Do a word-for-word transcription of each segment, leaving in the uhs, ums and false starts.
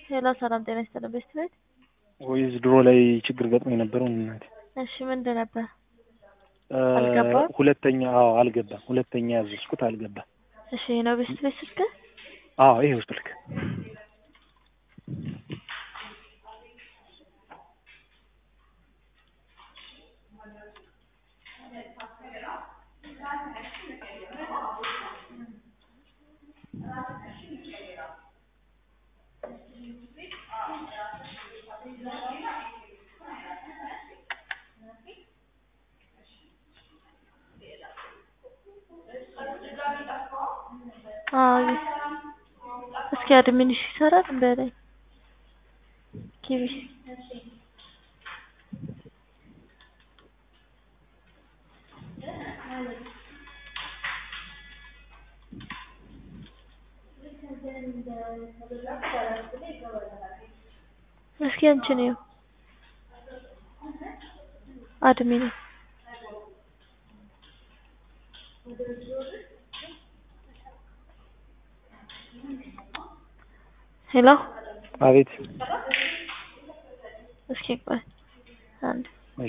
ሄሎ ሰላም ጤና ይስጥልኝ ቤስት ቤት ወይስ ድሮ ላይ ችግር ገጥሞ የነበረው እናቴ? እሺ ምንድን ነበር? እ አልገባም። ሁለተኛ አዎ አልገባም። ሁለተኛ ያዘዝኩት አልገባም። እሺ ነው ቤስት ቤት ስልክ? አዎ ይሄው ስልክ። አዎ እስኪ አድሚንሽ ይሰራል በለኝ ኪቢ እስኪ አንቺ ነው አድሚን ሄሎ አቤት። እስኪ ቆይ አንድ እሺ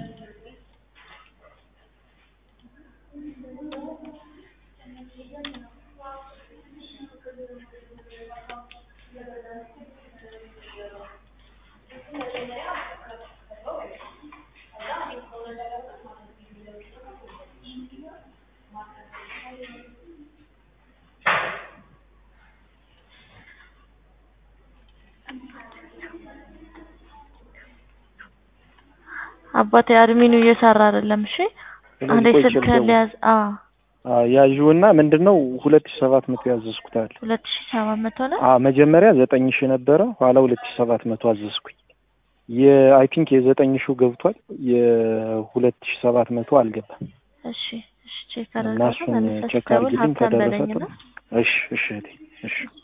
አባቴ አድሚኑ እየሰራ አይደለም። እሺ አንዴ ስልክ ሊያዝ አዎ አዎ ያዡና ምንድነው ሁለት ሺህ ሰባት መቶ ያዘዝኩታል። ሁለት ሺህ ሰባት መቶ ነው? አዎ መጀመሪያ ዘጠኝ ሺህ ነበረ ኋላ ሁለት ሺህ ሰባት መቶ አዘዝኩኝ። የአይ ቲንክ የዘጠኝ ሺህ ገብቷል የሁለት ሺህ ሰባት መቶ አልገባም። እሺ እሺ ቼክ አደረጋለሁ። ቼክ አድርጊልኝ ከደረሰ። እሺ እሺ እሺ